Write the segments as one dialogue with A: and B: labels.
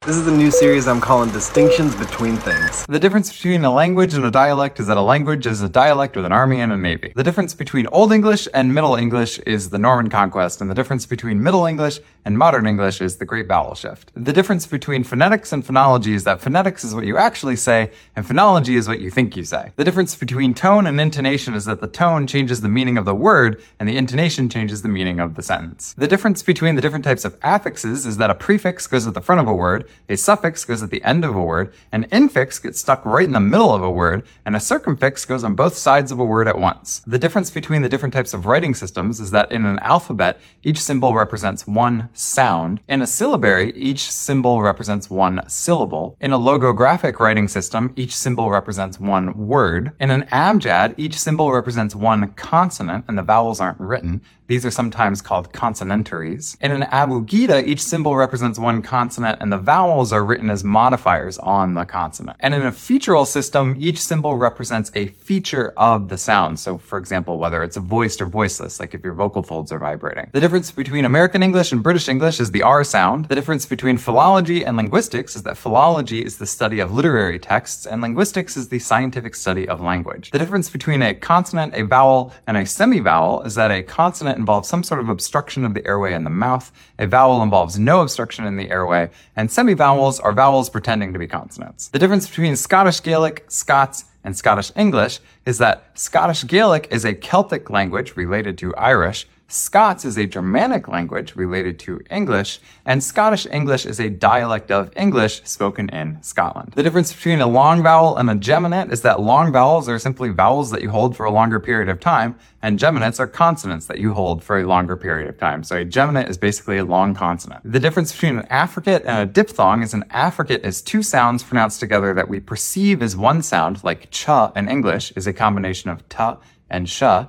A: This is the new series I'm calling Distinctions Between Things.
B: The difference between a language and a dialect is that a language is a dialect with an army and a navy. The difference between Old English and Middle English is the Norman Conquest, and the difference between Middle English and Modern English is the Great Vowel Shift. The difference between phonetics and phonology is that phonetics is what you actually say, and phonology is what you think you say. The difference between tone and intonation is that the tone changes the meaning of the word, and the intonation changes the meaning of the sentence. The difference between the different types of affixes is that a prefix goes at the front of a word, a suffix goes at the end of a word, an infix gets stuck right in the middle of a word, and a circumfix goes on both sides of a word at once. The difference between the different types of writing systems is that in an alphabet, each symbol represents one sound. In a syllabary, each symbol represents one syllable. In a logographic writing system, each symbol represents one word. In an abjad, each symbol represents one consonant, and the vowels aren't written. These are sometimes called consonantaries. In an abugida, each symbol represents one consonant, and the vowels are written as modifiers on the consonant. And in a featural system, each symbol represents a feature of the sound. So, for example, whether it's voiced or voiceless, like if your vocal folds are vibrating. The difference between American English and British English is the R sound. The difference between philology and linguistics is that philology is the study of literary texts, and linguistics is the scientific study of language. The difference between a consonant, a vowel, and a semivowel is that a consonant involves some sort of obstruction of the airway in the mouth, a vowel involves no obstruction in the airway, and semivowels are vowels pretending to be consonants. The difference between Scottish Gaelic, Scots, and Scottish English is that Scottish Gaelic is a Celtic language related to Irish, Scots is a Germanic language related to English, and Scottish English is a dialect of English spoken in Scotland. The difference between a long vowel and a geminate is that long vowels are simply vowels that you hold for a longer period of time, and geminates are consonants that you hold for a longer period of time. So a geminate is basically a long consonant. The difference between an affricate and a diphthong is an affricate is two sounds pronounced together that we perceive as one sound, like cha in English is a combination of ta and sha,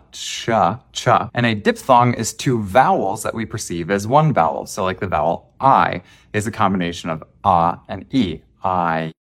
B: cha. And a diphthong is two vowels that we perceive as one vowel. So like the vowel I is a combination of and e, I.